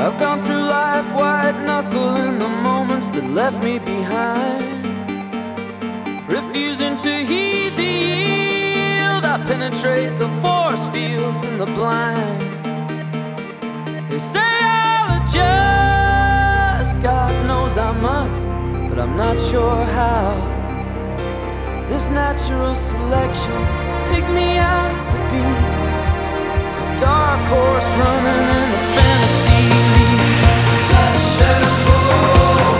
I've gone through life white-knuckling the moments that left me behind, refusing to heed the yield. I penetrate the force fields in the blind. They say I'll adjust, God knows I must, but I'm not sure how. This natural selection picked me out to be a dark horse running in the fantasy league. Flesh and bone,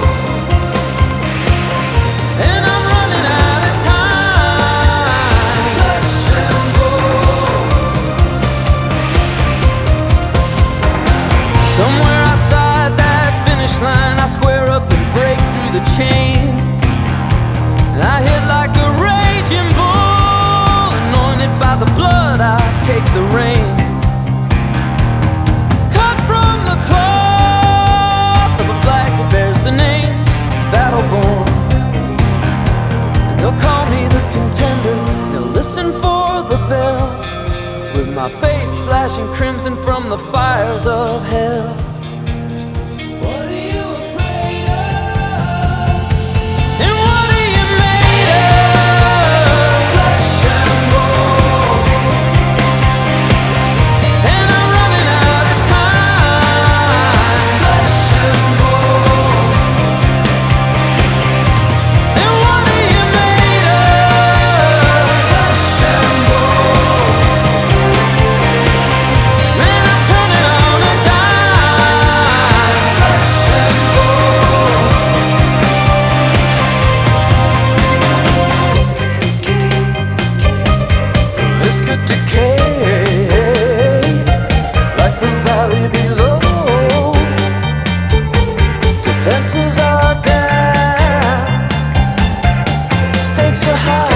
and I'm running out of time. Flesh and bone. Somewhere outside that finish line, I square up and break through the chains, and I hit like a raging bull, anointed by the blood. I take the reins. Listen for the bell, with my face flashing crimson from the fires of hell. What are you afraid of? And what are you made of? Flesh and bone, and I'm running out of time. Flesh and bone, and what are you made of? Defenses are down, stakes are high.